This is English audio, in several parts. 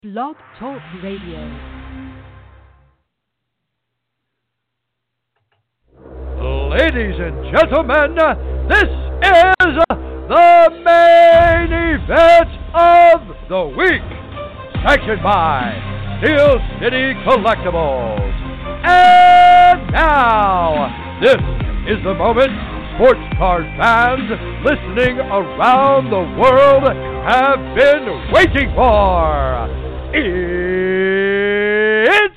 Blog Talk Radio. Ladies and gentlemen, this is the main event of the week, sanctioned by Steel City Collectibles. And now, this is the moment sports card fans listening around the world have been waiting for. It's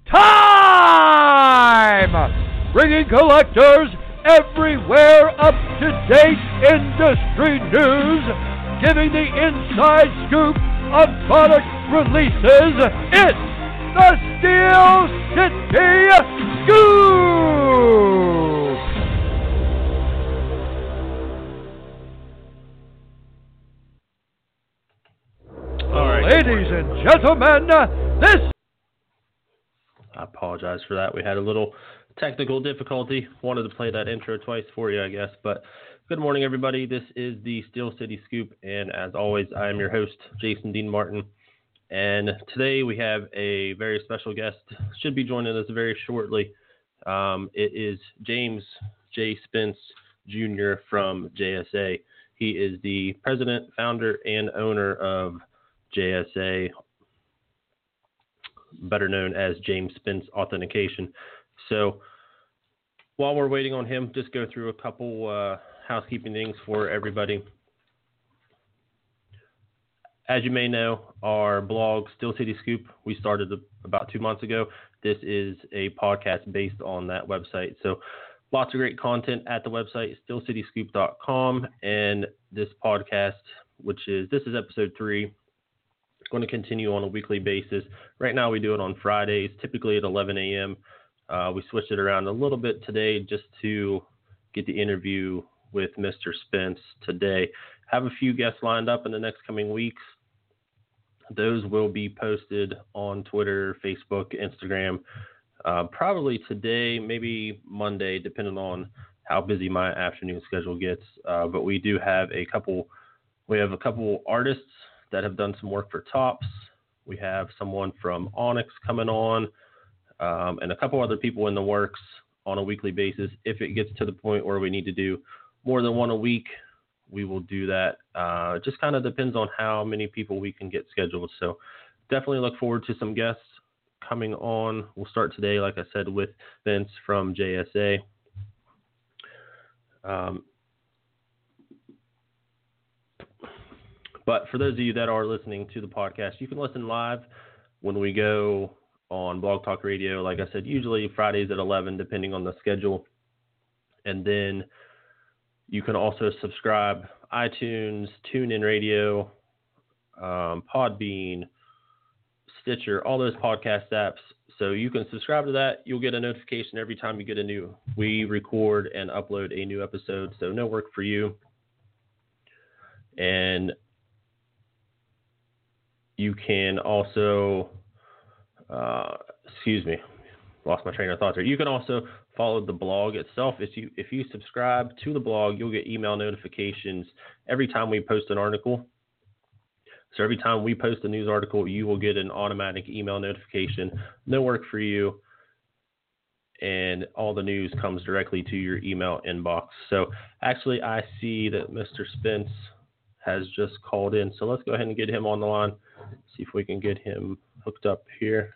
time! Bringing collectors everywhere up-to-date industry news, giving the inside scoop of product releases. It's the Steel City Scoop! All right, ladies and gentlemen, this... I apologize for that. We had a little technical difficulty. Wanted to play that intro twice for you, I guess. But good morning, everybody. This is the Steel City Scoop. And as always, I am your host, Jason Dean Martin. And today we have a very special guest. Should be joining us very shortly. It is James J. Spence Jr. from JSA. He is the president, founder, and owner of JSA, better known as James Spence Authentication. So while we're waiting on him, just go through a couple housekeeping things for everybody. As you may know, our blog, Steel City Scoop, we started about 2 months ago. This is a podcast based on that website. So lots of great content at the website, steelcityscoop.com. And this podcast, this is episode 3, going to continue on a weekly basis. Right now we do it on Fridays, typically at 11 a.m. We switched it around a little bit today just to get the interview with Mr. Spence today. Have a few guests lined up in the next coming weeks. Those will be posted on Twitter, Facebook, Instagram, probably today, maybe Monday, depending on how busy my afternoon schedule gets. But we do have a couple artists that have done some work for Topps. We have someone from Onyx coming on, and a couple other people in the works on a weekly basis. If it gets to the point where we need to do more than one a week, we will do that. It just kind of depends on how many people we can get scheduled. So definitely look forward to some guests coming on. We'll start today, like I said, with Vince from JSA. But for those of you that are listening to the podcast, you can listen live when we go on Blog Talk Radio. Like I said, usually Fridays at 11, depending on the schedule. And then you can also subscribe iTunes, TuneIn Radio, Podbean, Stitcher, all those podcast apps. So you can subscribe to that. You'll get a notification every time we record and upload a new episode. So no work for you. And you can also, lost my train of thought there. You can also follow the blog itself. If you subscribe to the blog, you'll get email notifications every time we post an article. So every time we post a news article, you will get an automatic email notification. No work for you. And all the news comes directly to your email inbox. So actually, I see that Mr. Spence has just called in. So let's go ahead and get him on the line. See if we can get him hooked up here.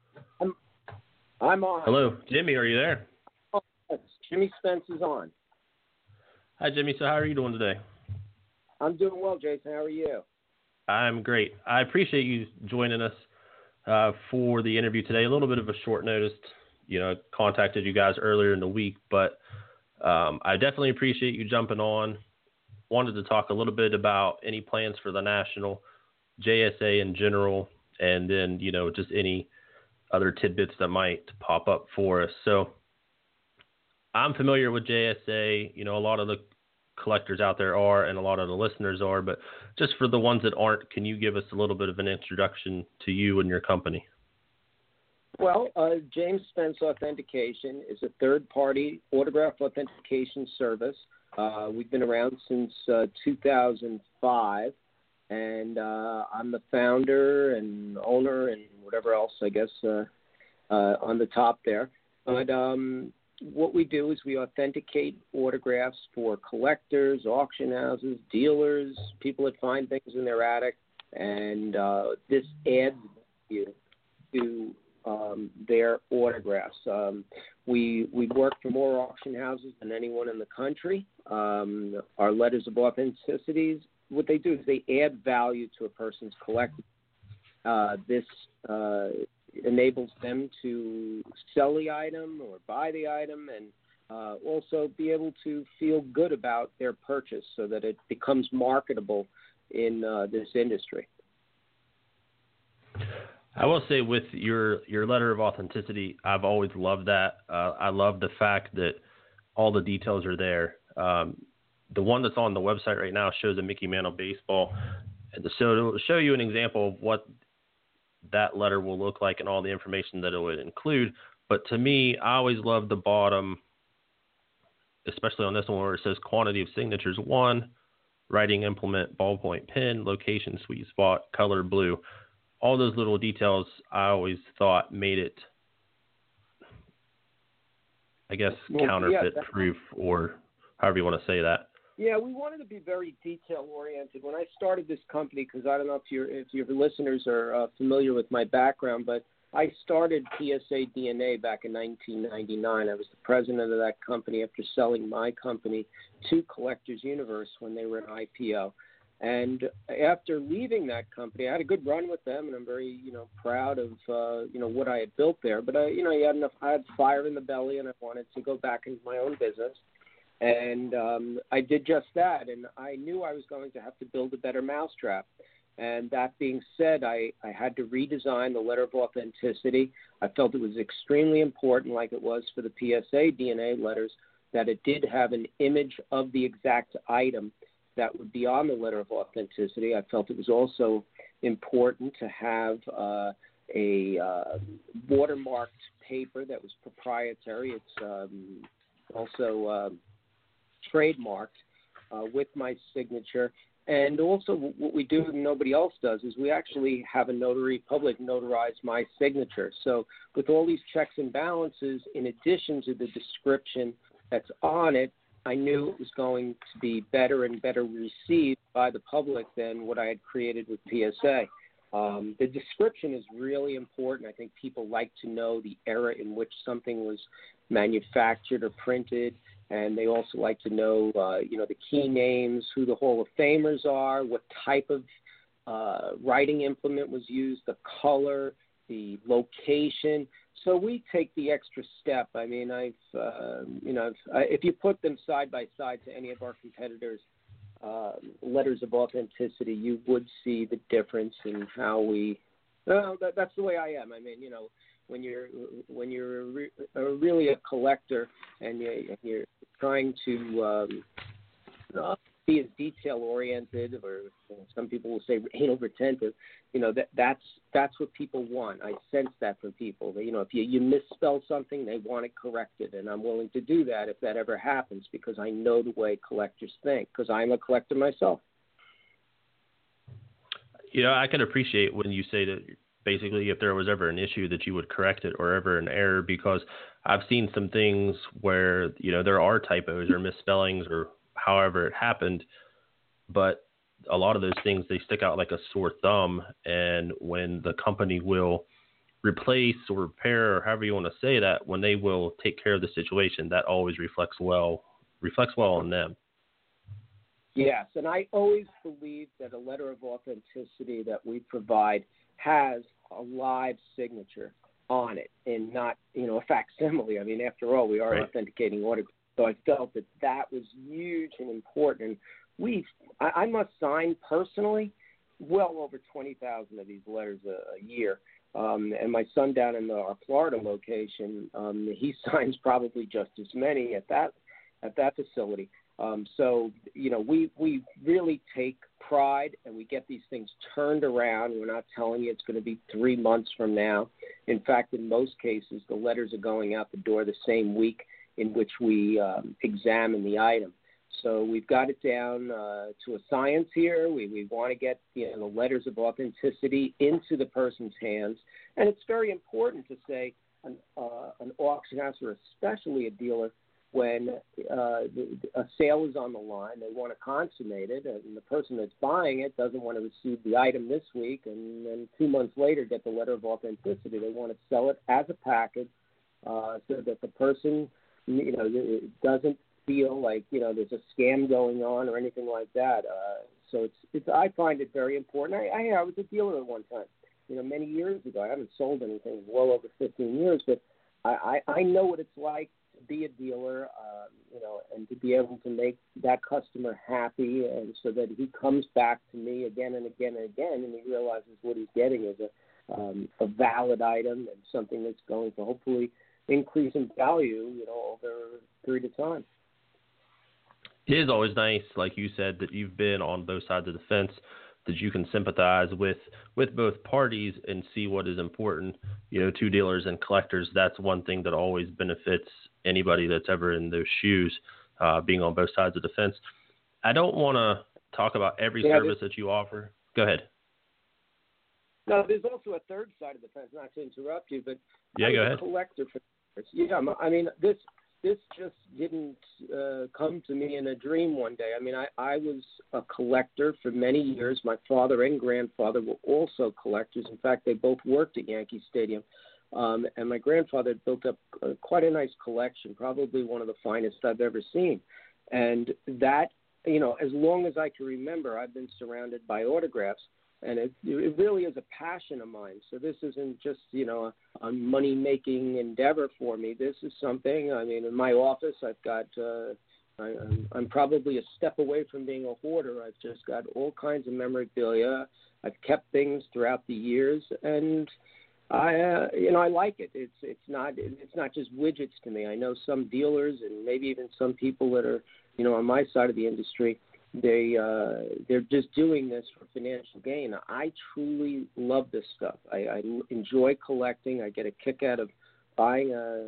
I'm on. Hello, Jimmy, are you there? Oh, yes. Jimmy Spence is on. Hi, Jimmy. So how are you doing today? I'm doing well, Jason. How are you? I'm great. I appreciate you joining us for the interview today. A little bit of a short notice. Contacted you guys earlier in the week, but I definitely appreciate you jumping on. Wanted to talk a little bit about any plans for the National, JSA in general, and then, just any other tidbits that might pop up for us. So I'm familiar with JSA. A lot of the collectors out there are, and a lot of the listeners are, but just for the ones that aren't, can you give us a little bit of an introduction to you and your company? Well, James Spence Authentication is a third-party autograph authentication service. We've been around since 2005. and I'm the founder and owner and whatever else, I guess, on the top there. But what we do is we authenticate autographs for collectors, auction houses, dealers, people that find things in their attic, and this adds value to their autographs. We work for more auction houses than anyone in the country. Our letters of authenticities, what they do is they add value to a person's collection. This enables them to sell the item or buy the item, and also be able to feel good about their purchase so that it becomes marketable in this industry. I will say with your letter of authenticity, I've always loved that. I love the fact that all the details are there. The one that's on the website right now shows a Mickey Mantle baseball. So it'll show you an example of what that letter will look like and all the information that it would include. But to me, I always love the bottom, especially on this one where it says quantity of signatures 1, writing implement, ballpoint pen, location, sweet spot, color blue. All those little details I always thought made it, I guess, counterfeit proof, or however you want to say that. Yeah, we wanted to be very detail-oriented. When I started this company, because I don't know if your listeners are familiar with my background, but I started PSA DNA back in 1999. I was the president of that company after selling my company to Collectors Universe when they were an IPO. And after leaving that company, I had a good run with them, and I'm very, proud of, what I had built there. But, I had fire in the belly, and I wanted to go back into my own business. And I did just that, and I knew I was going to have to build a better mousetrap. And that being said, I had to redesign the letter of authenticity. I felt it was extremely important, like it was for the PSA DNA letters, that it did have an image of the exact item that would be on the letter of authenticity. I felt it was also important to have a watermarked paper that was proprietary. It's also trademarked with my signature. And also what we do and nobody else does is we actually have a notary public notarize my signature. So with all these checks and balances, in addition to the description that's on it, I knew it was going to be better and better received by the public than what I had created with PSA. The description is really important. I think people like to know the era in which something was manufactured or printed, and they also like to know, the key names, who the Hall of Famers are, what type of writing implement was used, the color, the location. So we take the extra step. I mean, if you put them side by side to any of our competitors' letters of authenticity, you would see the difference in how we. Well, that's the way I am. I mean, when you're really a collector and you're trying to be as detail oriented, or some people will say anal retentive, that's what people want. I sense that from people. If you misspell something, they want it corrected, and I'm willing to do that if that ever happens, because I know the way collectors think, because I'm a collector myself. I can appreciate when you say that basically if there was ever an issue that you would correct it, or ever an error, because I've seen some things where, there are typos or misspellings or however it happened, but a lot of those things, they stick out like a sore thumb. And when the company will replace or repair, or however you want to say that, when they will take care of the situation, that always reflects well on them. Yes, and I always believe that a letter of authenticity that we provide has a live signature on it, and not, a facsimile. I mean, after all, we are right. Authenticating autographs. So I felt that was huge and important. I must sign personally well over 20,000 of these letters a year. And my son down in our Florida location, he signs probably just as many at that facility. So, we really take pride, and we get these things turned around. We're not telling you it's going to be 3 months from now. In fact, in most cases, the letters are going out the door the same week in which we examine the item. So we've got it down to a science here. We want to get the letters of authenticity into the person's hands. And it's very important to say an auction house, or especially a dealer, when a sale is on the line, they want to consummate it, and the person that's buying it doesn't want to receive the item this week and then 2 months later get the letter of authenticity. They want to sell it as a package so that the person, doesn't feel like, there's a scam going on or anything like that. So I find it very important. I was a dealer at one time, many years ago. I haven't sold anything well over 15 years, but I know what it's like to be a dealer, and to be able to make that customer happy, and so that he comes back to me again and again and again, and he realizes what he's getting is a valid item and something that's going to hopefully increase in value, over a period of time. It is always nice, like you said, that you've been on both sides of the fence, that you can sympathize with both parties and see what is important, to dealers and collectors. That's one thing that always benefits anybody that's ever in those shoes, being on both sides of the fence. I don't want to talk about every service that you offer. Go ahead. No, there's also a third side of the fence, not to interrupt you, but yeah, go ahead. A collector for years. I mean, this just didn't come to me in a dream one day. I mean, I was a collector for many years. My father and grandfather were also collectors. In fact, they both worked at Yankee Stadium. And my grandfather built up quite a nice collection, probably one of the finest I've ever seen. And that, as long as I can remember, I've been surrounded by autographs. And it really is a passion of mine. So this isn't just, a money-making endeavor for me. This is something, in my office, I've got, I'm probably a step away from being a hoarder. I've just got all kinds of memorabilia. I've kept things throughout the years, and I like it. It's not just widgets to me. I know some dealers and maybe even some people that are, on my side of the industry, they're just doing this for financial gain. I truly love this stuff. I enjoy collecting. I get a kick out of buying a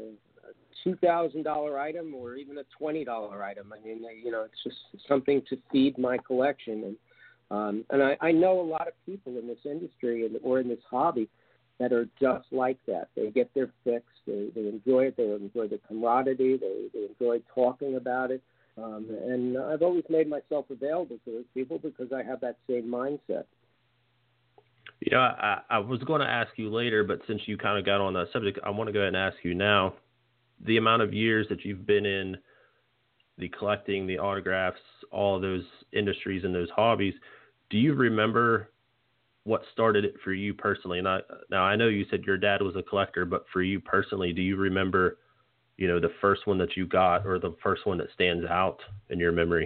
$2,000 item or even a $20 item. It's just something to feed my collection. And I know a lot of people in this industry or in this hobby that are just like that. They get their fix. They enjoy it. They enjoy the camaraderie. They enjoy talking about it. And I've always made myself available to those people because I have that same mindset. Yeah, I was going to ask you later, but since you kind of got on that subject, I want to go ahead and ask you now. The amount of years that you've been in the collecting, the autographs, all of those industries and those hobbies, do you remember what started it for you personally? Now, I know you said your dad was a collector, but for you personally, do you remember the first one that you got or the first one that stands out in your memory?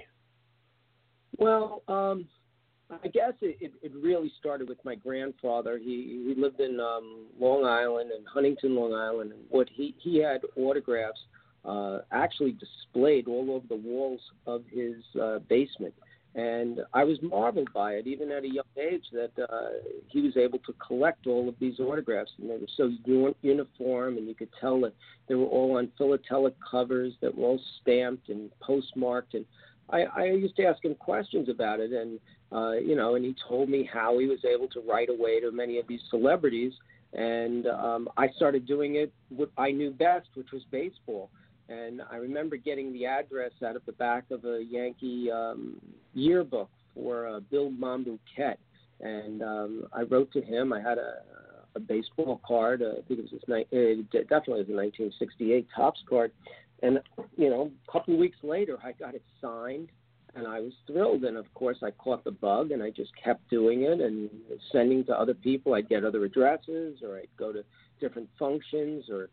Well, I guess it really started with my grandfather. He lived in Long Island and Huntington, Long Island. And what he had autographs actually displayed all over the walls of his basement. And I was marveled by it, even at a young age, that he was able to collect all of these autographs. And they were so uniform, and you could tell that they were all on philatelic covers that were all stamped and postmarked. And I used to ask him questions about it, and and he told me how he was able to write away to many of these celebrities. And I started doing it what I knew best, which was baseball. And I remember getting the address out of the back of a Yankee yearbook for Bill Monbouquet. And I wrote to him. I had a baseball card. I think it was definitely was a 1968 Topps card. And, a couple of weeks later, I got it signed, and I was thrilled. And, of course, I caught the bug, and I just kept doing it and sending to other people. I'd get other addresses, or I'd go to different functions or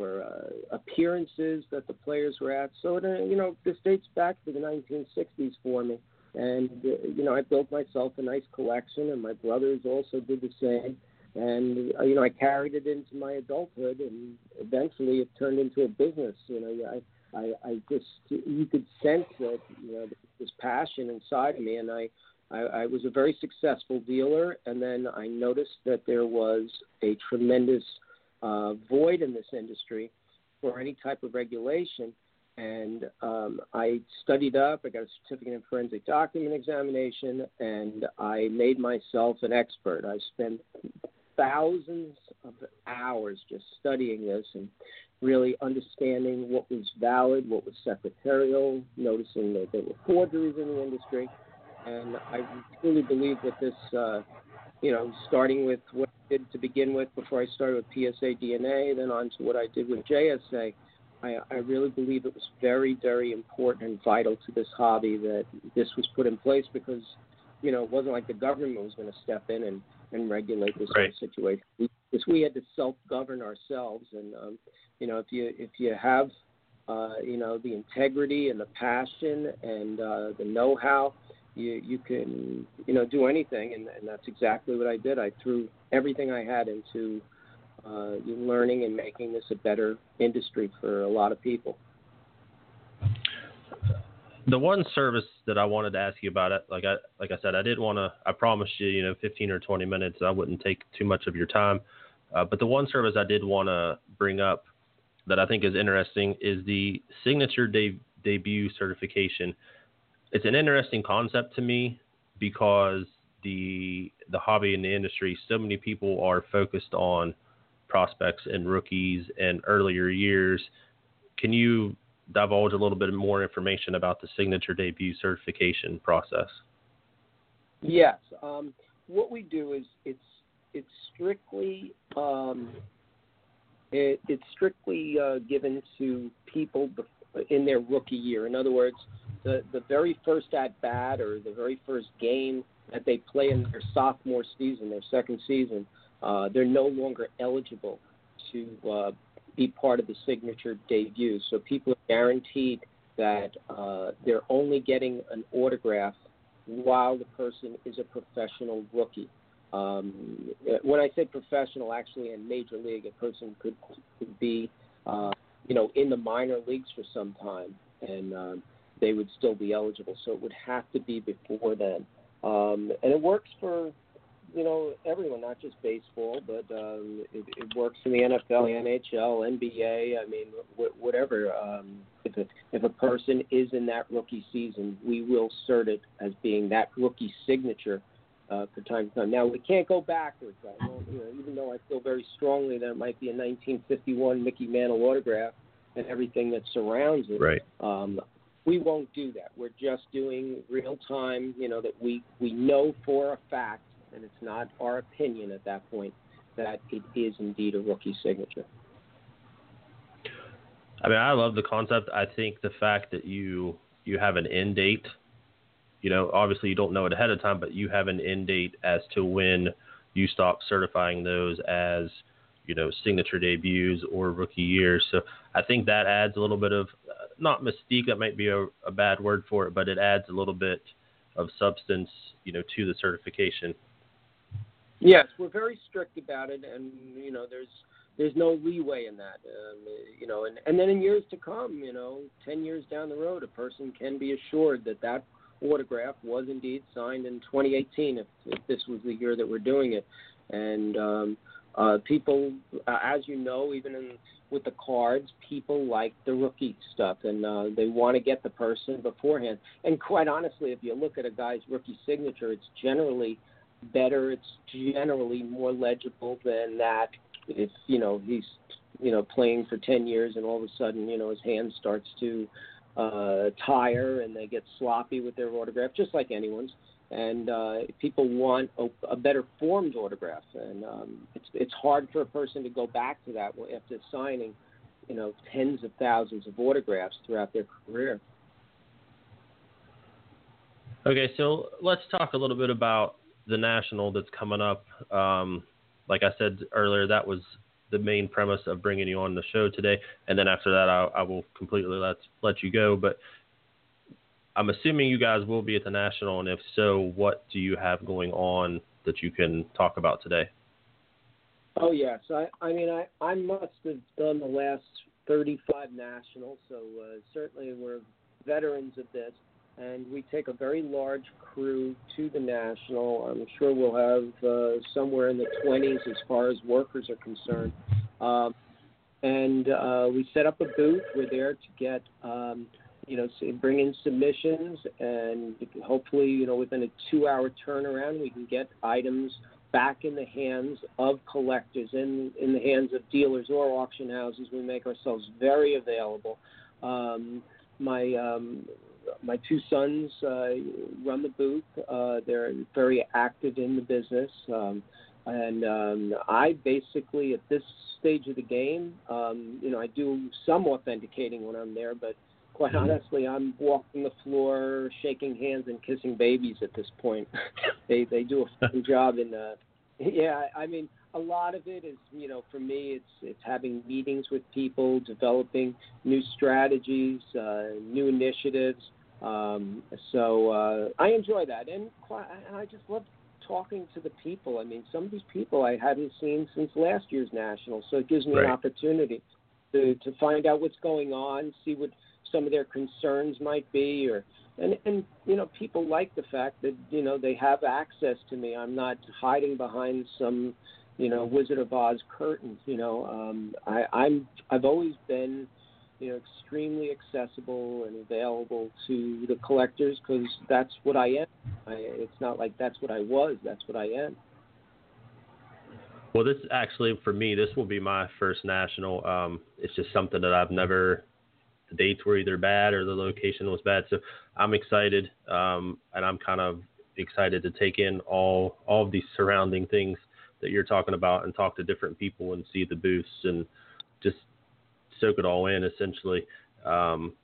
appearances that the players were at. So, this dates back to the 1960s for me. And, I built myself a nice collection, and my brothers also did the same. And, I carried it into my adulthood, and eventually it turned into a business. I just, you could sense that, this passion inside of me, and I was a very successful dealer, and then I noticed that there was a tremendous void in this industry for any type of regulation. And I studied up. I got a certificate in forensic document examination, and I made myself an expert. I spent thousands of hours just studying this and really understanding what was valid, what was secretarial, noticing that there were forgeries in the industry. And I truly believe that this, starting with what I did to begin with before I started with PSA DNA, then on to what I did with JSA, I really believe it was very, very important and vital to this hobby that this was put in place because, it wasn't like the government was going to step in and regulate this whole situation. We had to self-govern ourselves. And, if you have, the integrity and the passion and the know-how, you can, do anything. And that's exactly what I did. I threw everything I had into learning and making this a better industry for a lot of people. The one service that I wanted to ask you about it, like I said, I didn't want to. I promised you, 15 or 20 minutes. I wouldn't take too much of your time. But the one service I did want to bring up that I think is interesting is the signature debut certification. It's an interesting concept to me because the hobby in the industry, so many people are focused on prospects and rookies and earlier years. Can you divulge a little bit more information about the signature debut certification process? Yes. What we do is it's strictly given to people in their rookie year. In other words, the very first at bat or the very first game that they play in their sophomore season, their second season, they're no longer eligible to be part of the signature debut. So people are guaranteed that they're only getting an autograph while the person is a professional rookie. When I say professional, actually in Major League, a person could be, in the minor leagues for some time, and they would still be eligible. So it would have to be before then. And it works for, everyone, not just baseball, but it works in the NFL, NHL, NBA. I mean, whatever. If a person is in that rookie season, we will cert it as being that rookie signature for time to time. Now, we can't go backwards. Even though I feel very strongly that it might be a 1951 Mickey Mantle autograph and everything that surrounds it. Right. We won't do that. We're just doing real time, that we know for a fact, and it's not our opinion at that point, that it is indeed a rookie signature. I mean, I love the concept. I think the fact that you have an end date, obviously you don't know it ahead of time, but you have an end date as to when you stop certifying those as, signature debuts or rookie years. So I think that adds a little bit of, not mystique, that might be a bad word for it, but it adds a little bit of substance, to the certification. Yes, we're very strict about it, and there's no leeway in that. And then in years to come, 10 years down the road, a person can be assured that autograph was indeed signed in 2018, if this was the year that we're doing it. And people, as you know, even with the cards, people like the rookie stuff, and they want to get the person beforehand. And quite honestly, if you look at a guy's rookie signature, it's generally better. It's generally more legible than that if, he's, playing for 10 years and all of a sudden, his hand starts to tire and they get sloppy with their autograph, just like anyone's. And people want a better formed autograph. And it's hard for a person to go back to that after signing, tens of thousands of autographs throughout their career. Okay, so let's talk a little bit about the National that's coming up. Like I said earlier, that was the main premise of bringing you on the show today. And then after that, I will completely let you go. But I'm assuming you guys will be at the National, and if so, what do you have going on that you can talk about today? Oh, yes. I must have done the last 35 Nationals, so certainly we're veterans of this, and we take a very large crew to the National. I'm sure we'll have somewhere in the 20s as far as workers are concerned. and we set up a booth. We're there to get, bring in submissions, and hopefully, within a 2-hour turnaround, we can get items back in the hands of collectors, in the hands of dealers or auction houses. We make ourselves very available. My two sons run the booth. They're very active in the business. And I basically, at this stage of the game, I do some authenticating when I'm there, but quite honestly, I'm walking the floor, shaking hands, and kissing babies at this point. They do a fun job. A lot of it is, for me, it's having meetings with people, developing new strategies, new initiatives. So I enjoy that, and I just love talking to the people. I mean, some of these people I hadn't seen since last year's National, so it gives me an opportunity to find out what's going on, see what some of their concerns might be, and people like the fact that, they have access to me. I'm not hiding behind some, Wizard of Oz curtains. I've always been, extremely accessible and available to the collectors, because that's what I am. It's not like that's what I was. That's what I am. Well, this actually, for me, this will be my first National. It's just something that I've never. The dates were either bad or the location was bad, so I'm excited, and I'm kind of excited to take in all of these surrounding things that you're talking about and talk to different people and see the booths and just soak it all in, essentially. So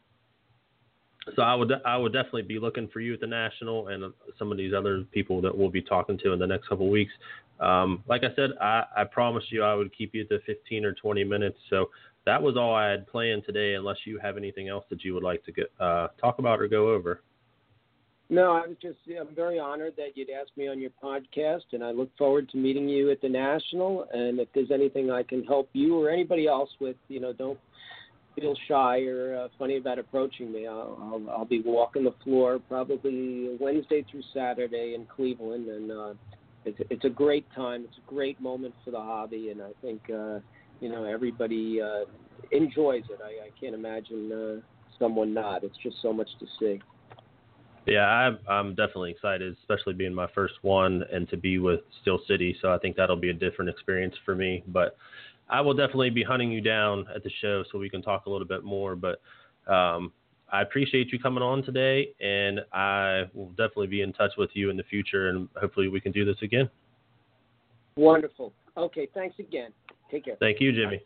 I would definitely be looking for you at the National and some of these other people that we'll be talking to in the next couple of weeks. Like I said, I promised you I would keep you to 15 or 20 minutes, so that was all I had planned today, unless you have anything else that you would like to talk about or go over. No, I'm very honored that you'd asked me on your podcast, and I look forward to meeting you at the National. And if there's anything I can help you or anybody else with, don't feel shy or funny about approaching me. I'll be walking the floor probably Wednesday through Saturday in Cleveland, and it's a great time. It's a great moment for the hobby, and I think everybody enjoys it. I can't imagine someone not. It's just so much to see. Yeah, I'm definitely excited, especially being my first one and to be with Steel City. So I think that'll be a different experience for me. But I will definitely be hunting you down at the show so we can talk a little bit more. But I appreciate you coming on today, and I will definitely be in touch with you in the future, and hopefully we can do this again. Wonderful. Okay, thanks again. Take care. Thank you, Jimmy.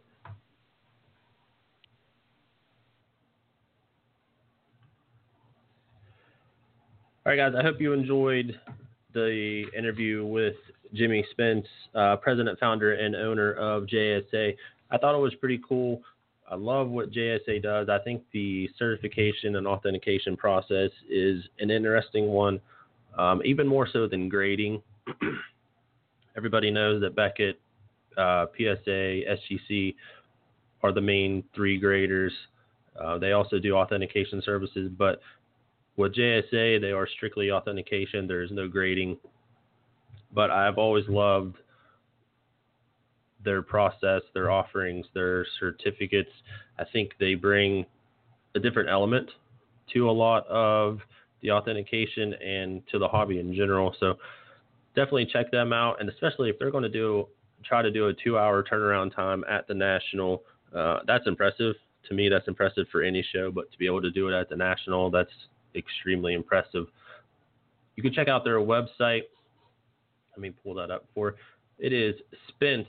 All right, guys, I hope you enjoyed the interview with Jimmy Spence, president, founder, and owner of JSA. I thought it was pretty cool. I love what JSA does. I think the certification and authentication process is an interesting one, even more so than grading. Everybody knows that Beckett, PSA, SGC are the main three graders. They also do authentication services, but with JSA, they are strictly authentication. There is no grading. But I've always loved their process, their offerings, their certificates. I think they bring a different element to a lot of the authentication and to the hobby in general. So definitely check them out. And especially if they're going to try to do a 2-hour turnaround time at the National, that's impressive. To me, that's impressive for any show, but to be able to do it at the National, that's extremely impressive. You can check out their website. Let me pull that up for. It is Spence,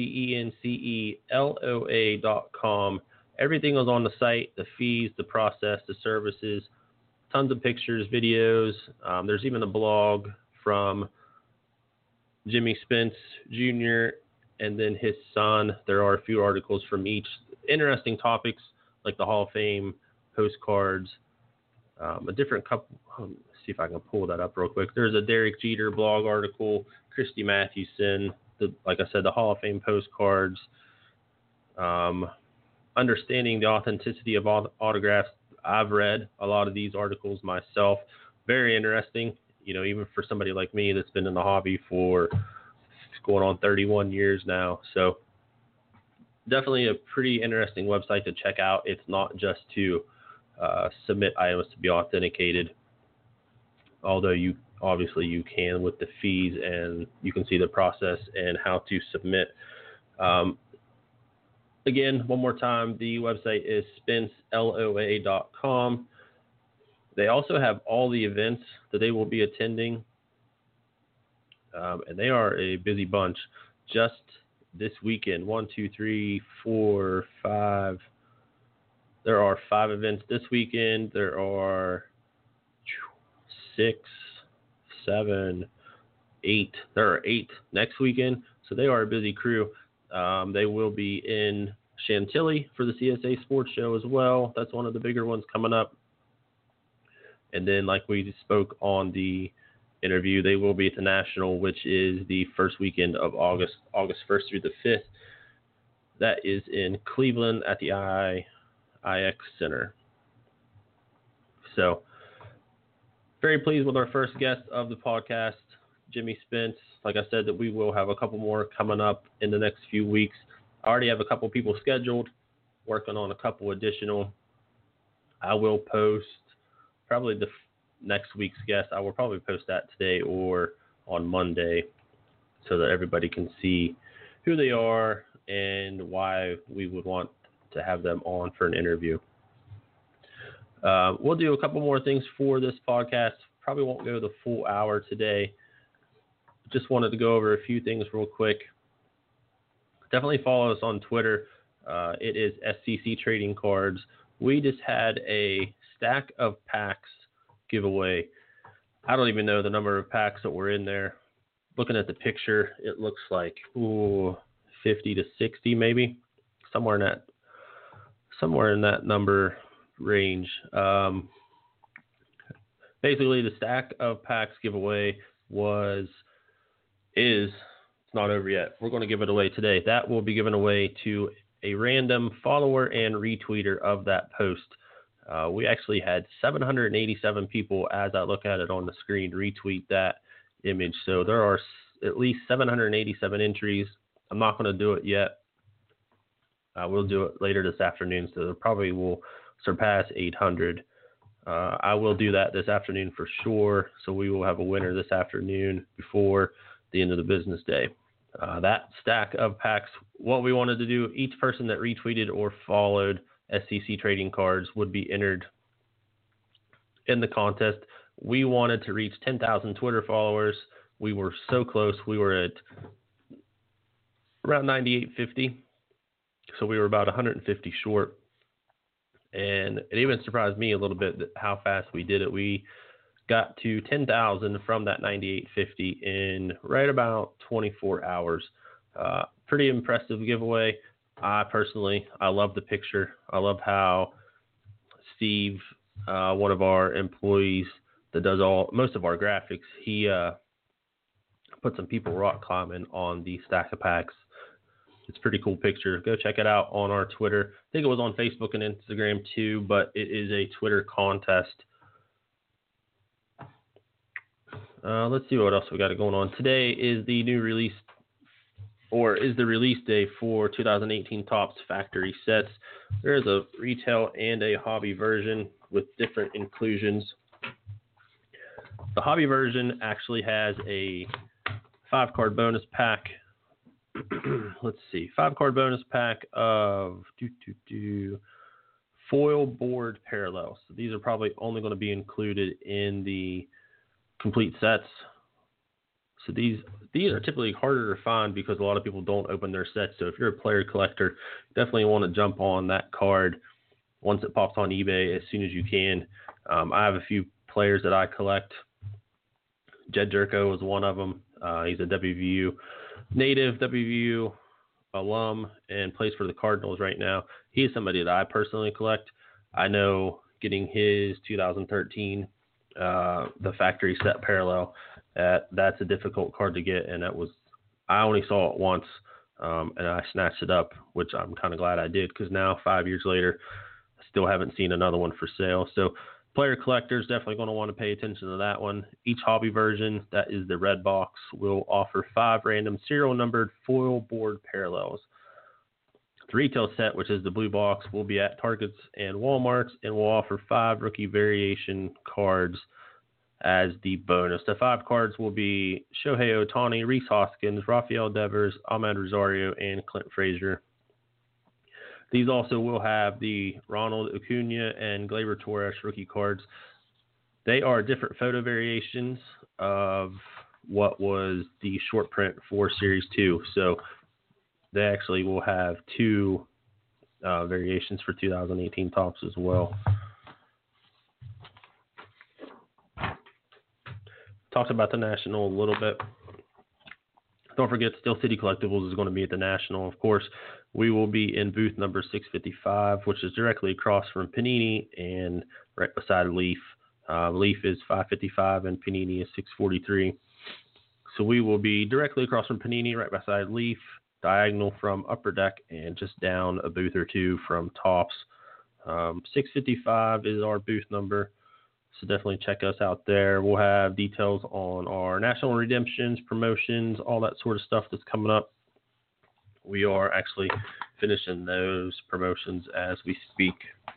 SPENCELOA.com. Everything is on the site, the fees, the process, the services, tons of pictures, videos. There's even a blog from Jimmy Spence Jr. and then his son. There are a few articles from each. Interesting topics like the Hall of Fame, postcards, a different couple. Let's see if I can pull that up real quick. There's a Derek Jeter blog article, Christy Mathewson, like I said, the Hall of Fame postcards, understanding the authenticity of autographs. I've read a lot of these articles myself. Very interesting, even for somebody like me that's been in the hobby for going on 31 years now. So definitely a pretty interesting website to check out. It's not just to submit items to be authenticated, although you can with the fees, and you can see the process and how to submit. Again, one more time, the website is SpenceLOA.com. They also have all the events that they will be attending, and they are a busy bunch. Just this weekend, 1, 2, 3, 4, 5. There are 5 events this weekend. There are 6, 7, 8. There are 8 next weekend. So they are a busy crew. They will be in Chantilly for the CSA Sports Show as well. That's one of the bigger ones coming up. And then, like we spoke on the interview, they will be at the National, which is the first weekend of August 1st through the 5th. That is in Cleveland at the IX Center. So, very pleased with our first guest of the podcast, Jimmy Spence. Like I said, that we will have a couple more coming up in the next few weeks. I already have a couple people scheduled, working on a couple additional. I will post probably the next week's guest. I will probably post that today or on Monday so that everybody can see who they are and why we would want to have them on for an interview. We'll do a couple more things for this podcast. Probably won't go the full hour today. Just wanted to go over a few things real quick. Definitely follow us on Twitter. It is SCC Trading Cards. We just had a stack of packs giveaway. I don't even know the number of packs that were in there. Looking at the picture, it looks like 50 to 60 maybe, somewhere in that number range. Basically, the stack of packs giveaway is not over yet. We're going to give it away today. That will be given away to a random follower and retweeter of that post. We actually had 787 people, as I look at it on the screen, retweet that image. So there are at least 787 entries. I'm not going to do it yet. We'll do it later this afternoon, so it probably will surpass 800. I will do that this afternoon for sure, so we will have a winner this afternoon before the end of the business day. That stack of packs, what we wanted to do, each person that retweeted or followed SCC Trading Cards would be entered in the contest. We wanted to reach 10,000 Twitter followers. We were so close. We were at around 9,850. So we were about 150 short. And it even surprised me a little bit that how fast we did it. We got to 10,000 from that 9,850 in right about 24 hours. Pretty impressive giveaway. I love the picture. I love how Steve, one of our employees that does most of our graphics, he put some people rock climbing on the stack of packs. It's a pretty cool picture. Go check it out on our Twitter. I think it was on Facebook and Instagram too, but it is a Twitter contest. Let's see what else we got going on. Today is the new release, or is the release day for 2018 Topps Factory sets. There is a retail and a hobby version with different inclusions. The hobby version actually has a 5-card bonus pack. Let's see, 5-card bonus pack of foil board parallels. So these are probably only going to be included in the complete sets. So these are typically harder to find because a lot of people don't open their sets. So if you're a player collector, definitely want to jump on that card once it pops on eBay as soon as you can. I have a few players that I collect. Jed Jerko is one of them. He's a WVU native, WVU alum, and plays for the Cardinals right now. He is somebody that I personally collect. I know getting his 2013 the factory set parallel, that's a difficult card to get, and I only saw it once, and I snatched it up, which I'm kind of glad I did, because now 5 years later, I still haven't seen another one for sale. So player collectors definitely going to want to pay attention to that one. Each hobby version, that is the red box, will offer 5 random serial numbered foil board parallels. The retail set, which is the blue box, will be at Targets and Walmarts, and will offer 5 rookie variation cards as the bonus. The 5 cards will be Shohei Ohtani, Rhys Hoskins, Rafael Devers, Ahmed Rosario, and Clint Frazier. These also will have the Ronald Acuna and Gleyber Torres rookie cards. They are different photo variations of what was the short print for Series 2. So they actually will have 2 variations for 2018 Topps as well. Talked about the National a little bit. Don't forget, Steel City Collectibles is going to be at the National. Of course, we will be in booth number 655, which is directly across from Panini and right beside Leaf. Leaf is 555 and Panini is 643. So we will be directly across from Panini, right beside Leaf, diagonal from Upper Deck, and just down a booth or 2 from Topps. 655 is our booth number. So definitely check us out there. We'll have details on our national redemptions, promotions, all that sort of stuff that's coming up. We are actually finishing those promotions as we speak.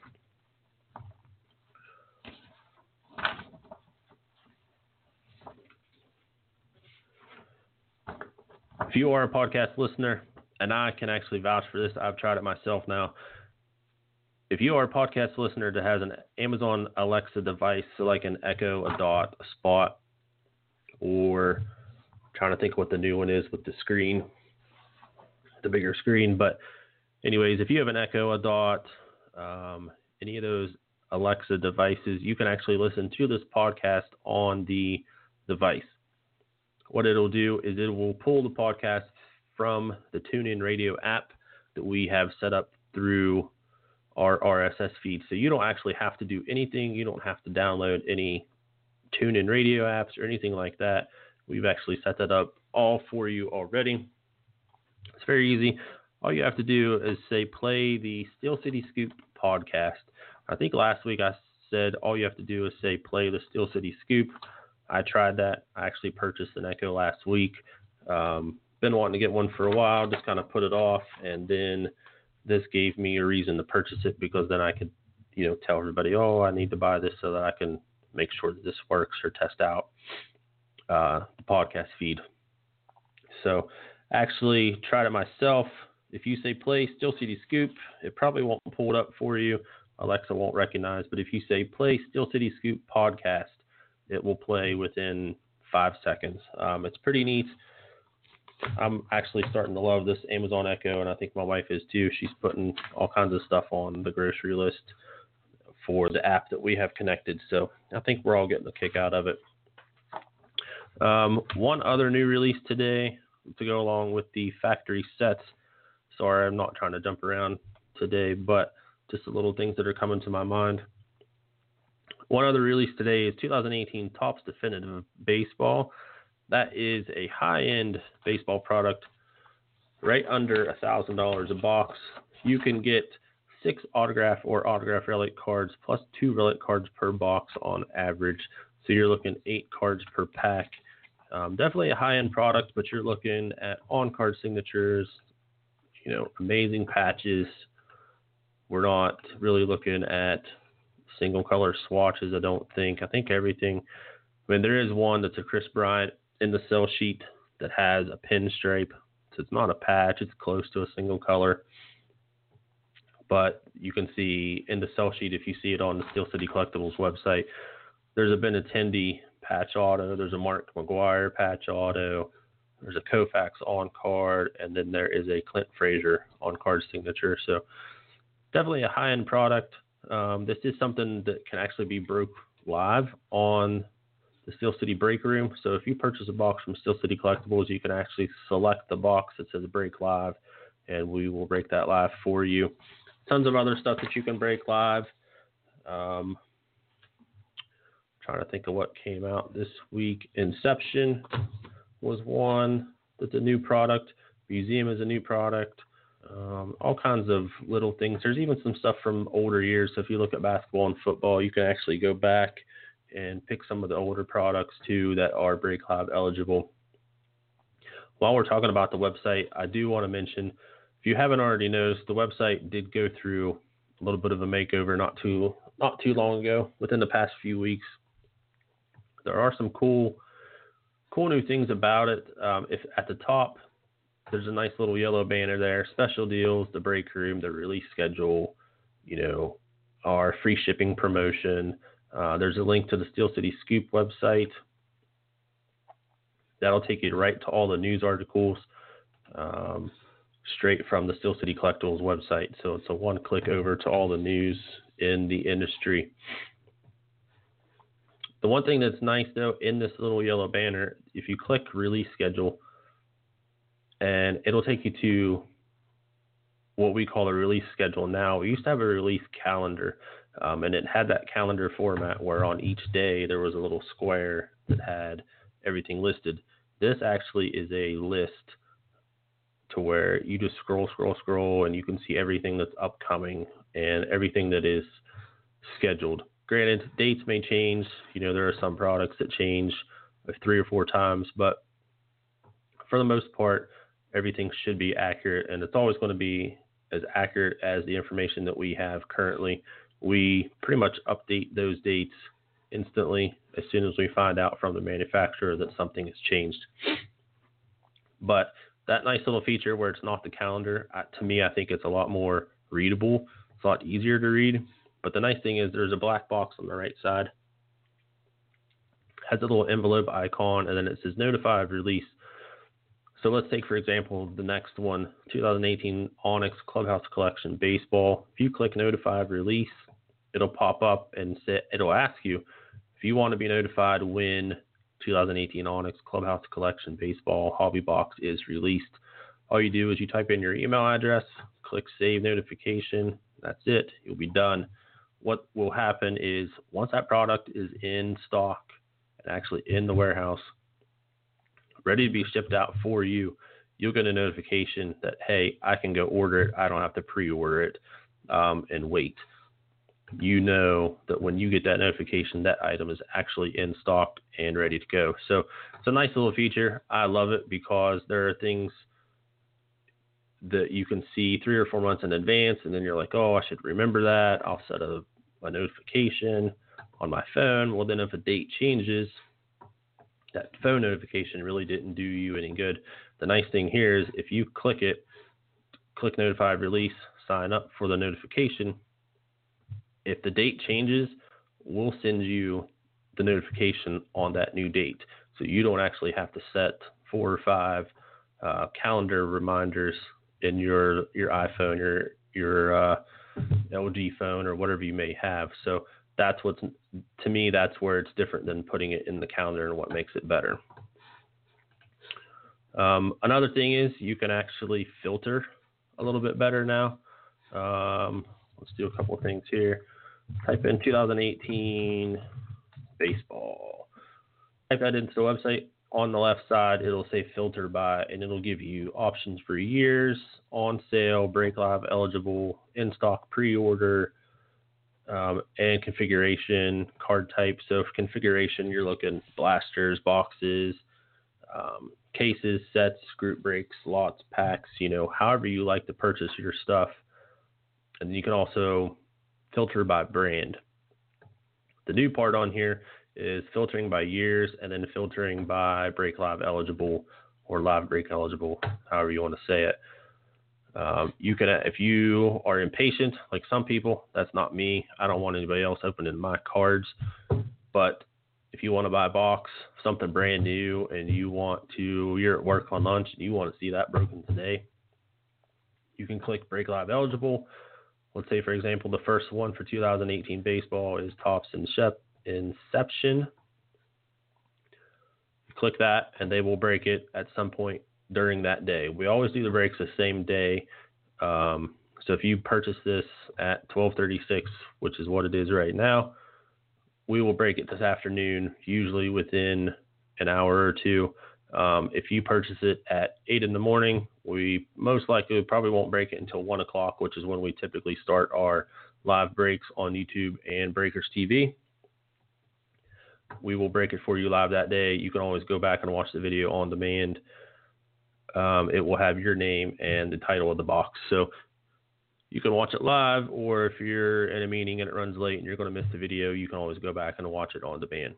If you are a podcast listener, and I can actually vouch for this, I've tried it myself now. If you are a podcast listener that has an Amazon Alexa device, so like an Echo, a Dot, a Spot, or I'm trying to think what the new one is with the screen, the bigger screen. But anyways, if you have an Echo, a Dot, any of those Alexa devices, you can actually listen to this podcast on the device. What it'll do is it will pull the podcast from the TuneIn Radio app that we have set up through our RSS feed. So you don't actually have to do anything. You don't have to download any TuneIn Radio apps or anything like that. We've actually set that up all for you already. It's very easy. All you have to do is say, play the Steel City Scoop podcast. I think last week I said all you have to do is say, play the Steel City Scoop. I tried that. I actually purchased an Echo last week. Been wanting to get one for a while, just kind of put it off, and then this gave me a reason to purchase it, because then I could, tell everybody, I need to buy this so that I can make sure that this works or test out the podcast feed. So actually tried it myself. If you say play Steel City Scoop, it probably won't pull it up for you. Alexa won't recognize, but if you say play Steel City Scoop podcast, it will play within 5 seconds. It's pretty neat. I'm actually starting to love this Amazon Echo, and I think my wife is too. She's putting all kinds of stuff on the grocery list for the app that we have connected, so I think we're all getting a kick out of it. One other new release today to go along with the factory sets. Sorry, I'm not trying to jump around today, but just the little things that are coming to my mind. One other release today is 2018 Topps Definitive Baseball. That is a high-end baseball product, right under $1,000 a box. You can get 6 autograph or autograph relic cards plus 2 relic cards per box on average. So you're looking 8 cards per pack. Definitely a high-end product, but you're looking at on-card signatures, amazing patches. We're not really looking at single-color swatches, I don't think. I think everything. There is one that's a Chris Bryant in the sell sheet that has a pinstripe. So it's not a patch. It's close to a single color. But you can see in the sell sheet, if you see it on the Steel City Collectibles website, there's a Benintendi patch auto. There's a Mark McGwire patch auto. There's a Koufax on card. And then there is a Clint Frazier on card signature. So definitely a high-end product. This is something that can actually be broke live on the Steel City Break Room. So if you purchase a box from Steel City Collectibles, you can actually select the box that says Break Live, and we will break that live for you. Tons of other stuff that you can break live. Trying to think of what came out this week. Inception was one that's a new product. Museum is a new product. All kinds of little things. There's even some stuff from older years. So if you look at basketball and football, you can actually go back and pick some of the older products too that are Break Live eligible. While we're talking about the website, I do want to mention if you haven't already noticed, the website did go through a little bit of a makeover not too long ago. Within the past few weeks, there are some cool new things about it. If at the top, there's a nice little yellow banner there, special deals, the break room, the release schedule, our free shipping promotion. There's a link to the Steel City Scoop website. That'll take you right to all the news articles, straight from the Steel City Collectibles website. So it's a one-click over to all the news in the industry. The one thing that's nice, though, in this little yellow banner, if you click release schedule, and it'll take you to what we call a release schedule now. We used to have a release calendar, and it had that calendar format where on each day there was a little square that had everything listed. This actually is a list to where you just scroll, and you can see everything that's upcoming and everything that is scheduled. Granted, dates may change. There are some products that change 3 or 4 times, but for the most part, everything should be accurate, and it's always going to be as accurate as the information that we have currently. We pretty much update those dates instantly as soon as we find out from the manufacturer that something has changed. But that nice little feature where it's not the calendar, to me, I think it's a lot more readable. It's a lot easier to read. But the nice thing is there's a black box on the right side. It has a little envelope icon, and then it says notified release. So let's take, for example, the next one, 2018 Onyx Clubhouse Collection Baseball. If you click notified release, it'll pop up and it'll ask you if you want to be notified when 2018 Onyx Clubhouse Collection Baseball Hobby Box is released. All you do is you type in your email address, click save notification. That's it. You'll be done. What will happen is once that product is in stock and actually in the warehouse, ready to be shipped out for you, you'll get a notification that, hey, I can go order it. I don't have to pre-order it and wait. You know that when you get that notification, that item is actually in stock and ready to go. So it's a nice little feature. I love it because there are things that you can see 3 or 4 months in advance, and then you're like, oh, I should remember that. I'll set a notification on my phone. Well, then if a date changes, that phone notification really didn't do you any good. The nice thing here is if you click notified release, sign up for the notification. If the date changes, we'll send you the notification on that new date. So you don't actually have to set 4 or 5 calendar reminders in your iPhone, your LG phone, or whatever you may have. So that's to me, that's where it's different than putting it in the calendar and what makes it better. Another thing is you can actually filter a little bit better now. Let's do a couple of things here. Type in 2018 baseball. Type that into the website. On the left side, it'll say filter by, and it'll give you options for years, on sale, break live eligible, in stock, pre-order, and configuration, card type. So for configuration, you're looking blasters, boxes, cases, sets, group breaks, lots, packs, however you like to purchase your stuff. And then you can also filter by brand. The new part on here is filtering by years and then filtering by break live eligible or live break eligible, however you want to say it. You can, if you are impatient, like some people, that's not me. I don't want anybody else opening my cards. But if you want to buy a box, something brand new, and you're at work on lunch and you want to see that broken today, you can click break live eligible. Let's say, for example, the first one for 2018 baseball is Topps Inception. Click that, and they will break it at some point during that day. We always do the breaks the same day. So if you purchase this at 12:36, which is what it is right now, we will break it this afternoon, usually within an hour or two. If you purchase it at 8 in the morning, we most likely probably won't break it until 1 o'clock, which is when we typically start our live breaks on YouTube and Breakers TV. We will break it for you live that day. You can always go back and watch the video on demand. it will have your name and the title of the box. So you can watch it live, or if you're in a meeting and it runs late and you're going to miss the video, you can always go back and watch it on demand.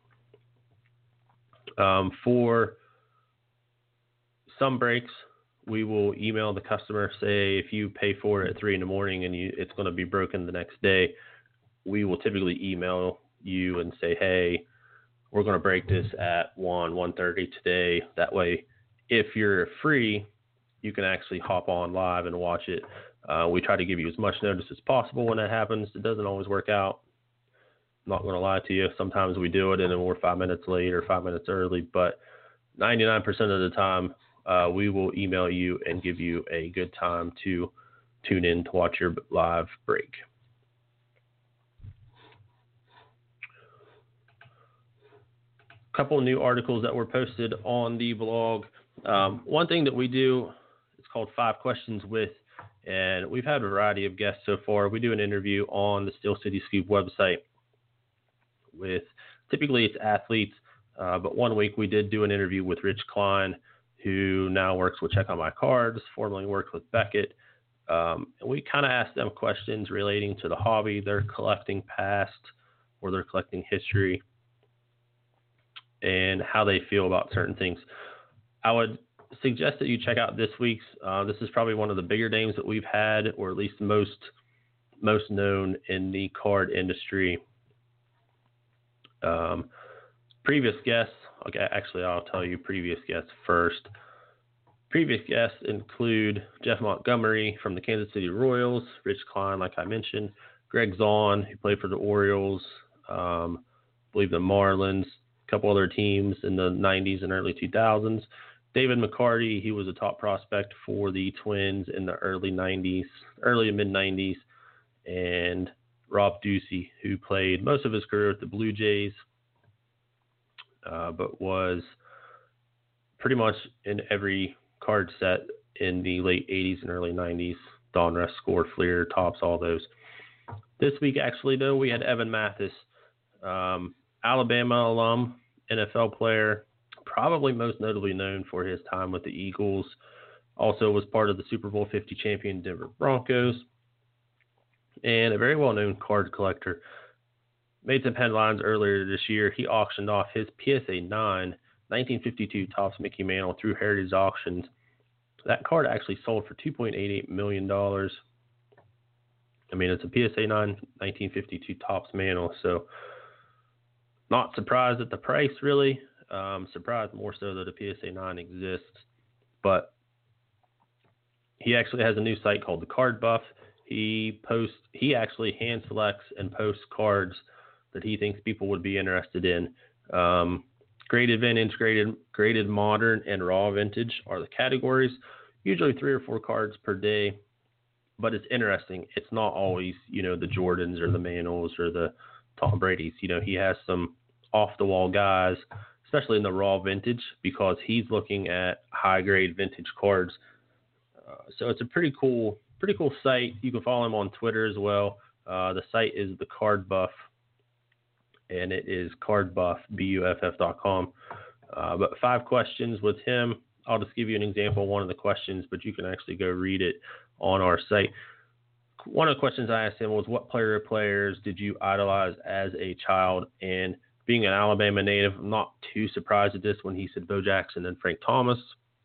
For some breaks, we will email the customer. Say if you pay for it at 3 a.m. and it's going to be broken the next day, we will typically email you and say, hey, we're going to break this at 1:30 today. That way, if you're free, you can actually hop on live and watch it. We try to give you as much notice as possible when that happens. It doesn't always work out. I'm not going to lie to you. Sometimes we do it and then we're 5 minutes late or 5 minutes early, but 99% of the time, we will email you and give you a good time to tune in to watch your live break. A couple of new articles that were posted on the blog. One thing that we do is called 5 Questions With, and we've had a variety of guests so far. We do an interview on the Steel City Scoop website with typically it's athletes, but one week we did do an interview with Rich Klein, who now works with Check On My Cards, formerly worked with Beckett. And we kind of asked them questions relating to the hobby, their collecting past or their collecting history, and how they feel about certain things. I would suggest that you check out this week's. This is probably one of the bigger names that we've had, or at least most known in the card industry. Previous guests, okay, actually I'll tell you previous guests first. Previous guests include Jeff Montgomery from the Kansas City Royals, Rich Klein, like I mentioned, Greg Zahn, who played for the Orioles, I believe the Marlins, a couple other teams in the 90s and early 2000s. David McCarty, he was a top prospect for the Twins in the early and mid-90s, and Rob Ducey, who played most of his career with the Blue Jays, but was pretty much in every card set in the late 80s and early 90s. Donruss, Score, Fleer, Topps, all those. This week, actually, though, we had Evan Mathis, Alabama alum, NFL player, probably most notably known for his time with the Eagles. Also was part of the Super Bowl 50 champion Denver Broncos, and a very well-known card collector. Made some headlines earlier this year. He auctioned off his PSA 9 1952 Topps Mickey Mantle through Heritage Auctions. That card actually sold for $2.88 million. I mean, it's a PSA 9 1952 Topps Mantle, so not surprised at the price, really. Surprised more so that a PSA 9 exists. But he actually has a new site called The Card Buff. He actually hand selects and posts cards that he thinks people would be interested in. Graded vintage, graded modern, and raw vintage are the categories. Usually 3 or 4 cards per day, but it's interesting. It's not always, the Jordans or the Mantles or the Tom Brady's. He has some off-the-wall guys, especially in the raw vintage, because he's looking at high-grade vintage cards. So it's a pretty cool site. You can follow him on Twitter as well. The site is The Card Buff, and it is cardbuff.com. But 5 questions with him. I'll just give you an example of one of the questions, but you can actually go read it on our site. One of the questions I asked him was, what player or players did you idolize as a child? And being an Alabama native, I'm not too surprised at this when he said Bo Jackson and Frank Thomas.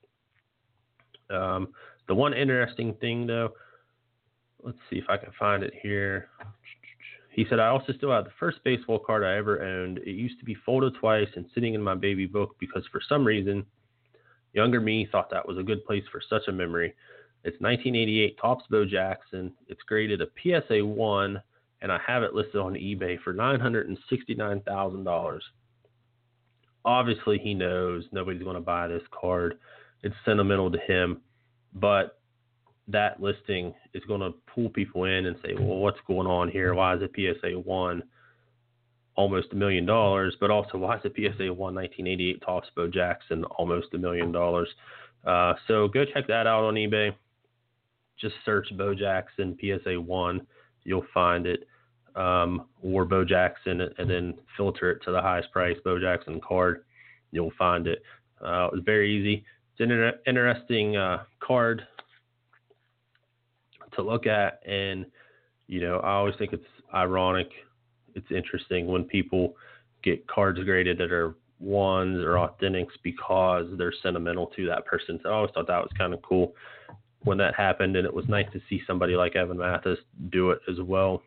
The one interesting thing, though, let's see if I can find it here. He said, I also still have the first baseball card I ever owned. It used to be folded twice and sitting in my baby book because for some reason, younger me thought that was a good place for such a memory. It's 1988 Topps Bo Jackson. It's graded a PSA 1, and I have it listed on eBay for $969,000. Obviously, he knows nobody's going to buy this card. It's sentimental to him, but that listing is going to pull people in and say, well, what's going on here? Why is it PSA 1 almost $1 million? But also, why is it PSA 1 1988 Topps Bo Jackson almost $1 million? So go check that out on eBay. Just search Bo Jackson PSA 1. You'll find it. Or Bo Jackson, and then filter it to the highest price Bo Jackson card. You'll find it. It was very easy. an interesting card to look at, and I always think it's ironic. It's interesting when people get cards graded that are ones or authentics because they're sentimental to that person. So I always thought that was kind of cool when that happened, and it was nice to see somebody like Evan Mathis do it as well.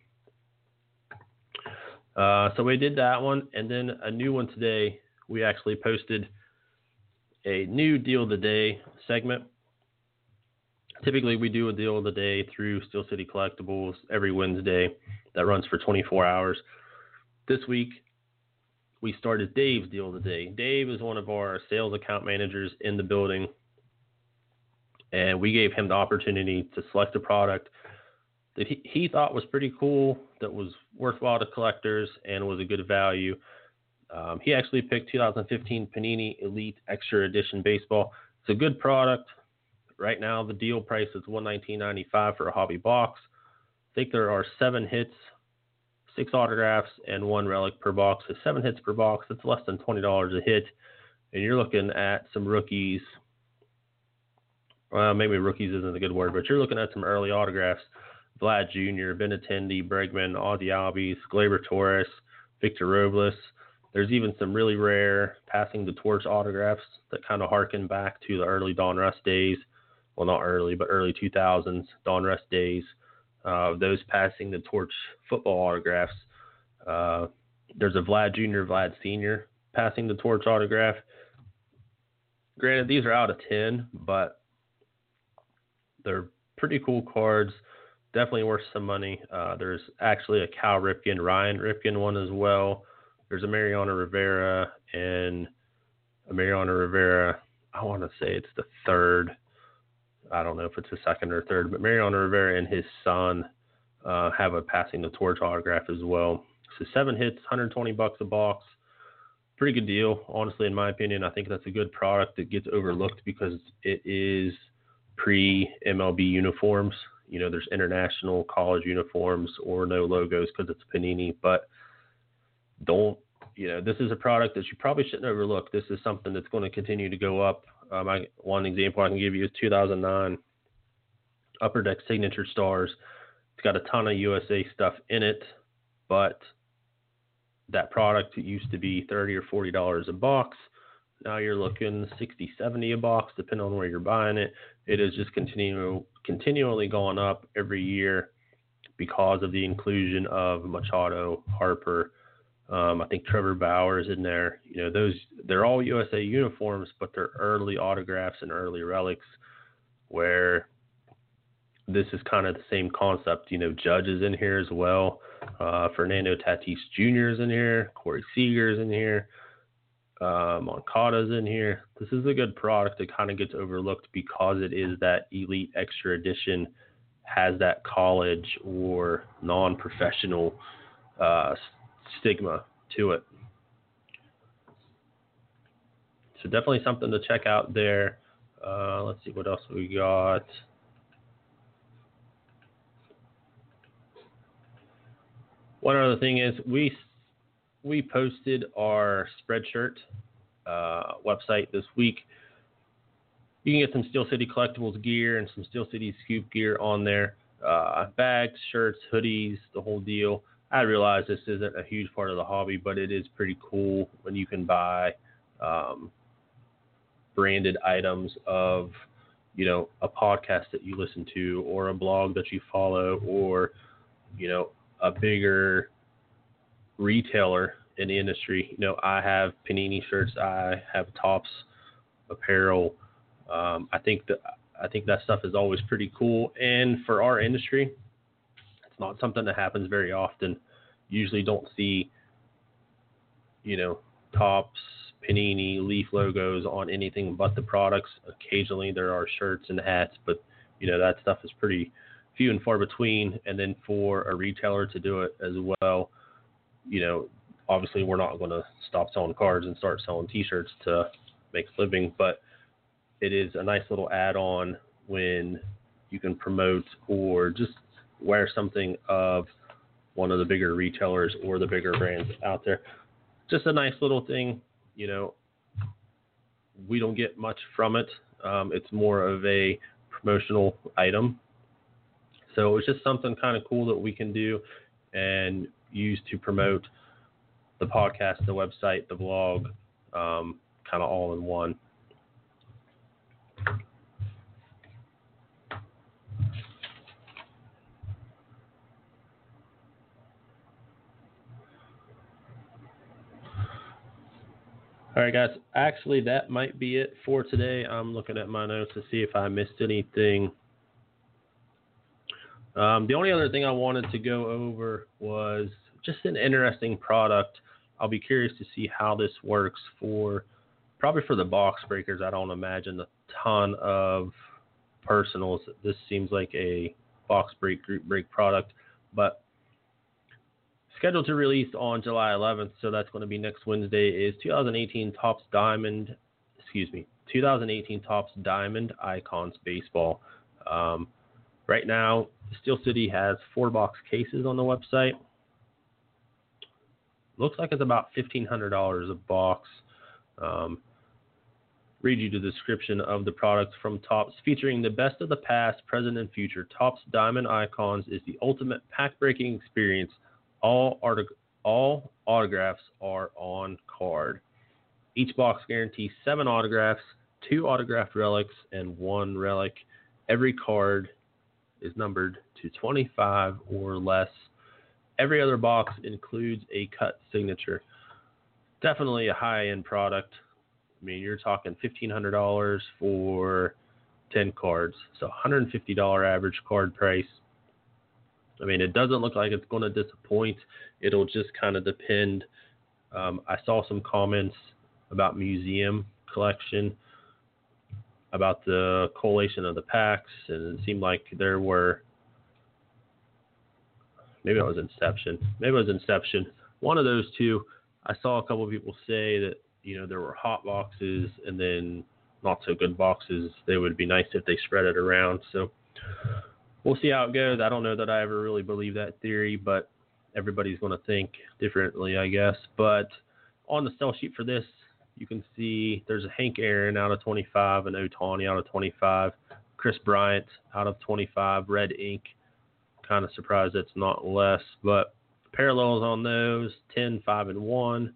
So we did that one, and then a new one today. We actually posted a new Deal of the Day segment. Typically, we do a Deal of the Day through Steel City Collectibles every Wednesday that runs for 24 hours. This week, we started Dave's Deal of the Day. Dave is one of our sales account managers in the building, and we gave him the opportunity to select a product that he thought was pretty cool, that was worthwhile to collectors, and was a good value. He actually picked 2015 Panini Elite Extra Edition Baseball. It's a good product. Right now, the deal price is $119.95 for a hobby box. I think there are 7 hits, 6 autographs, and 1 relic per box. So 7 hits per box, that's less than $20 a hit. And you're looking at some rookies. Well, maybe rookies isn't a good word, but you're looking at some early autographs. Vlad Jr., Benintendi, Bregman, Ozzie Albies, Gleyber Torres, Victor Robles. There's even some really rare passing the torch autographs that kind of harken back to the early Don Russ days. Well, not early, but early 2000s Don Russ days. Those passing the torch football autographs. There's a Vlad Jr., Vlad Sr. passing the torch autograph. Granted, these are out of 10, but they're pretty cool cards. Definitely worth some money. There's actually a Cal Ripken, Ryan Ripken one as well. There's a Mariano Rivera and a Mariano Rivera. I want to say it's the third. I don't know if it's the second or third, but Mariano Rivera and his son have a passing the torch autograph as well. So 7 hits, $120 a box. Pretty good deal, honestly, in my opinion. I think that's a good product that gets overlooked because it is pre-MLB uniforms. There's international college uniforms or no logos because it's Panini, but this is a product that you probably shouldn't overlook. This is something that's going to continue to go up. One example I can give you is 2009 Upper Deck Signature Stars. It's got a ton of USA stuff in it, but that product used to be $30 or $40 a box. Now you're looking $60, $70 a box, depending on where you're buying it. It is just continually going up every year because of the inclusion of Machado, Harper. I think Trevor Bauer is in there. They're all USA uniforms, but they're early autographs and early relics, where this is kind of the same concept. Judge is in here as well. Fernando Tatis Jr. is in here. Corey Seager is in here. Moncada's in here. This is a good product that kind of gets overlooked because it is that Elite Extra Edition, has that college or non-professional stigma to it. So definitely something to check out there. Let's see what else we got. One other thing is we posted our Spreadshirt website this week. You can get some Steel City Collectibles gear and some Steel City Scoop gear on there. Bags, shirts, hoodies, the whole deal. I realize this isn't a huge part of the hobby, but it is pretty cool when you can buy branded items of, a podcast that you listen to, or a blog that you follow, or, a bigger retailer in the industry. I have Panini shirts, I have Topps apparel. I think that stuff is always pretty cool. And for our industry, it's not something that happens very often. Usually don't see, Topps, Panini, Leaf logos on anything but the products. Occasionally there are shirts and hats, but that stuff is pretty few and far between. And then for a retailer to do it as well, obviously we're not going to stop selling cards and start selling t-shirts to make a living, but it is a nice little add-on when you can promote or just wear something of one of the bigger retailers or the bigger brands out there. Just a nice little thing. We don't get much from it. It's more of a promotional item. So it's just something kind of cool that we can do and use to promote the podcast, the website, the blog, kind of all in one. All right, guys. Actually, that might be it for today. I'm looking at my notes to see if I missed anything. The only other thing I wanted to go over was just an interesting product. I'll be curious to see how this works probably for the box breakers. I don't imagine a ton of personals. This seems like a box break, group break product, but scheduled to release on July 11th, so that's going to be next Wednesday, is 2018 Topps Diamond Icons Baseball. Right now, Steel City has 4 box cases on the website. Looks like it's about $1,500 a box. Read you the description of the product from Topps. Featuring the best of the past, present, and future, Topps Diamond Icons is the ultimate pack-breaking experience. All autographs are on card. Each box guarantees 7 autographs, 2 autographed relics, and 1 relic. Every card is numbered to 25 or less. Every other box includes a cut signature. Definitely a high-end product. I mean, you're talking $1,500 for 10 cards, so $150 average card price. I mean, it doesn't look like it's going to disappoint. It'll just kind of depend. I saw some comments about museum collection, about the collation of the packs, and it seemed like there were, maybe it was Inception. One of those two. I saw a couple of people say that, there were hot boxes and then not so good boxes. They would be nice if they spread it around. So we'll see how it goes. I don't know that I ever really believe that theory, but everybody's going to think differently, I guess. But on the sell sheet for this, you can see there's a Hank Aaron out of 25, an Ohtani out of 25, Chris Bryant out of 25, red ink. Kind of surprised it's not less, but parallels on those, 10, 5, and 1.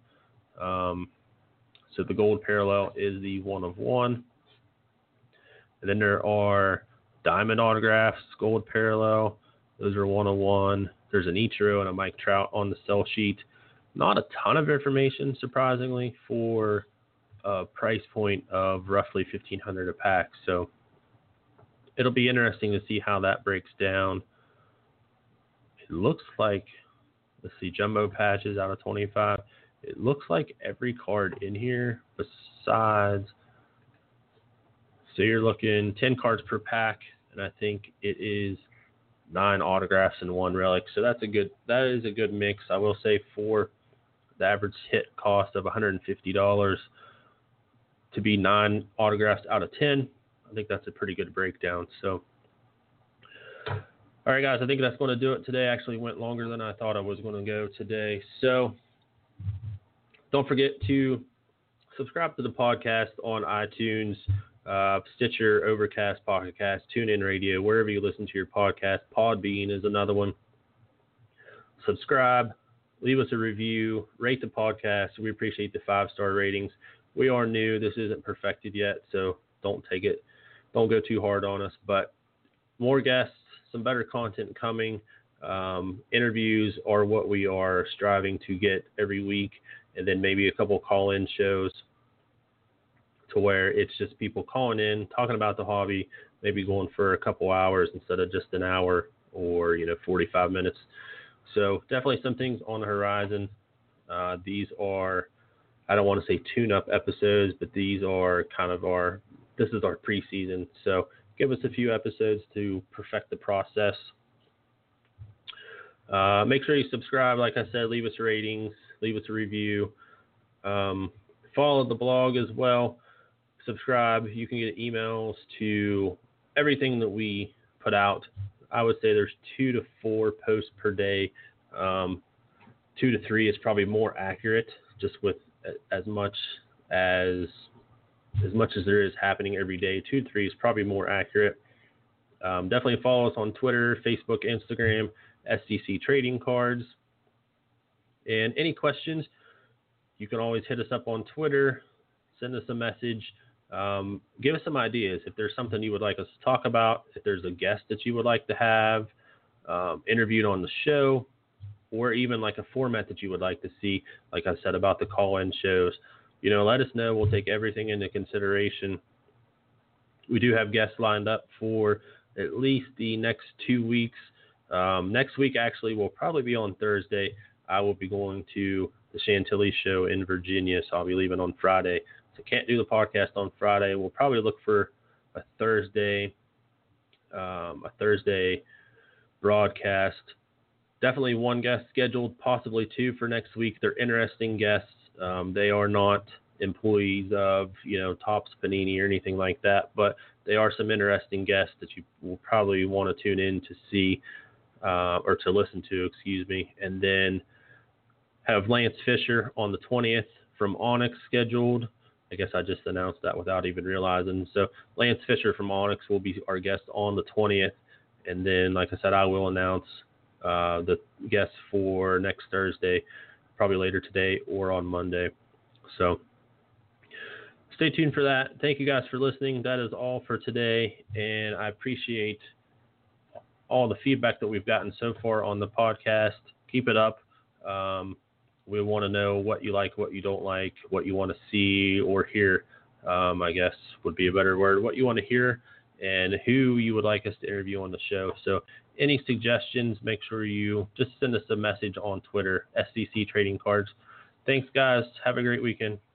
So the gold parallel is the 1 of 1. And then there are diamond autographs, gold parallel. Those are 1 of 1. There's an Ichiro and a Mike Trout on the sell sheet. Not a ton of information, surprisingly, for a price point of roughly $1,500 a pack. So it'll be interesting to see how that breaks down. It looks like, let's see, jumbo patches out of 25. It looks like every card in here besides, so you're looking 10 cards per pack, and I think it is 9 autographs and 1 relic. So that is a good mix. I will say for the average hit cost of $150 to be 9 autographs out of 10, I think that's a pretty good breakdown. So, all right, guys, I think that's going to do it today. Actually went longer than I thought I was going to go today. So don't forget to subscribe to the podcast on iTunes, Stitcher, Overcast, Pocket Cast, TuneIn Radio, wherever you listen to your podcast. Podbean is another one. Subscribe, leave us a review, rate the podcast. We appreciate the 5-star ratings. We are new. This isn't perfected yet, so don't go too hard on us. But more guests, some better content coming. Interviews are what we are striving to get every week, and then maybe a couple call-in shows to where it's just people calling in, talking about the hobby, maybe going for a couple hours instead of just an hour or 45 minutes. So definitely some things on the horizon. These are, I don't want to say tune-up episodes, but these are this is our preseason. So give us a few episodes to perfect the process. Make sure you subscribe. Like I said, leave us ratings, leave us a review. Follow the blog as well. Subscribe. You can get emails to everything that we put out. I would say there's 2 to 4 posts per day. 2 to 3 is probably more accurate, just with as much as as much as there is happening every day. 2 to 3 is probably more accurate. Definitely follow us on Twitter, Facebook, Instagram, SDC Trading Cards. And any questions, you can always hit us up on Twitter, send us a message, give us some ideas. If there's something you would like us to talk about, if there's a guest that you would like to have interviewed on the show, or even like a format that you would like to see, like I said about the call-in shows, let us know. We'll take everything into consideration. We do have guests lined up for at least the next 2 weeks. Next week, actually, will probably be on Thursday. I will be going to the Chantilly show in Virginia, so I'll be leaving on Friday. So can't do the podcast on Friday. We'll probably look for a Thursday broadcast. Definitely one guest scheduled, possibly 2 for next week. They're interesting guests. They are not employees of, Topps, Panini, or anything like that, but they are some interesting guests that you will probably want to tune in to see, or to listen to, excuse me. And then have Lance Fisher on the 20th from Onyx scheduled. I guess I just announced that without even realizing. So Lance Fisher from Onyx will be our guest on the 20th. And then, like I said, I will announce the guests for next Thursday, probably later today or on Monday. So stay tuned for that. Thank you guys for listening. That is all for today. And I appreciate all the feedback that we've gotten so far on the podcast. Keep it up. We want to know what you like, what you don't like, what you want to see or hear, I guess would be a better word, what you want to hear and who you would like us to interview on the show. So any suggestions, make sure you just send us a message on Twitter, SDC Trading Cards. Thanks, guys. Have a great weekend.